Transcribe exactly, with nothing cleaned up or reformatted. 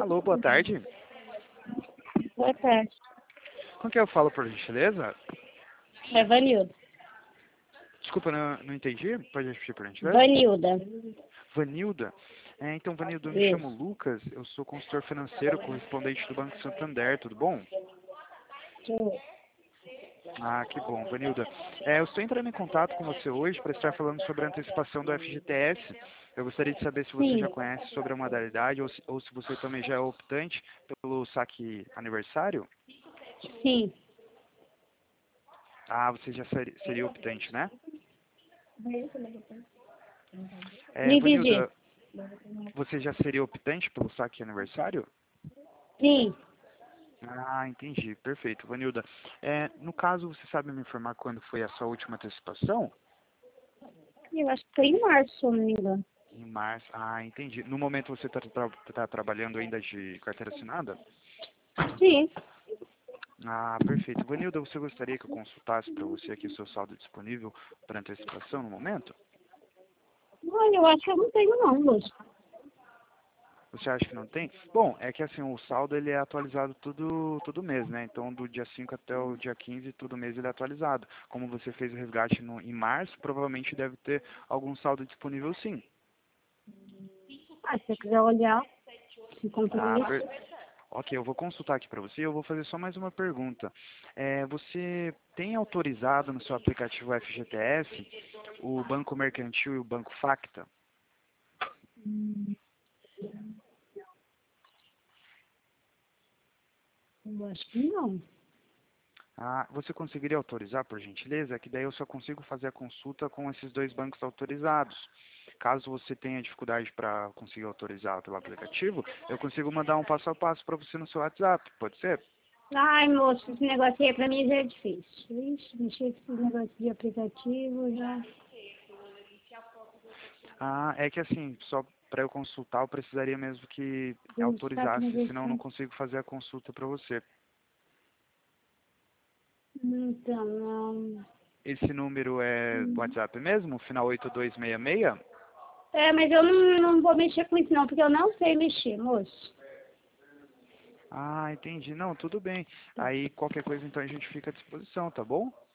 Alô, boa tarde. Boa tarde. Com quem eu falo, por gentileza? É Vanilda. Desculpa, não, não entendi. Pode repetir, por gentileza? Vanilda. Vanilda? É, então, Vanilda, eu me Isso. chamo Lucas, eu sou consultor financeiro, correspondente do Banco Santander, tudo bom? Ah, que bom, Vanilda. É, eu estou entrando em contato com você hoje para estar falando sobre a antecipação do F G T S. Eu gostaria de saber se você Sim. já conhece sobre a modalidade ou se, ou se você também já é optante pelo saque aniversário. Sim. Ah, você já ser, seria optante, né? Não É, entendi. Vanilda, você já seria optante pelo saque aniversário? Sim. Ah, entendi. Perfeito. Vanilda, é, no caso, você sabe me informar quando foi a sua última antecipação? Eu acho que foi em março, se eu não me engano. Em março. Ah, entendi. No momento você está tra tá trabalhando ainda de carteira assinada? Sim. Ah, perfeito. Vanilda, você gostaria que eu consultasse para você aqui o seu saldo disponível para antecipação no momento? Olha, eu acho que eu não tenho não, moço. Você acha que não tem? Bom, é que assim, o saldo ele é atualizado todo, todo mês, né? Então, do dia cinco até o dia quinze, todo mês ele é atualizado. Como você fez o resgate no, em março, provavelmente deve ter algum saldo disponível sim. Ah, se você quiser olhar, se Ah, compromisso. per... Ok, eu vou consultar aqui para você e eu vou fazer só mais uma pergunta. É, você tem autorizado no seu aplicativo F G T S o Banco Mercantil e o Banco Facta? Hum, eu acho que não. Ah, você conseguiria autorizar, por gentileza? Que daí eu só consigo fazer a consulta com esses dois bancos autorizados. Caso você tenha dificuldade para conseguir autorizar pelo aplicativo, eu consigo mandar um passo a passo para você no seu WhatsApp, pode ser? Ai, moço, esse negócio aí pra mim já é difícil. Ixi, mexer com esse negócio de aplicativo já. Ah, é que assim, só para eu consultar, eu precisaria mesmo que Eu saco autorizasse, senão eu não negociando. consigo fazer a consulta para você. Então, não. Esse número é WhatsApp mesmo? Final oito dois seis seis? É, mas eu não, não vou mexer com isso não, porque eu não sei mexer, moço. Ah, entendi. Não, tudo bem. Aí qualquer coisa então a gente fica à disposição, tá bom?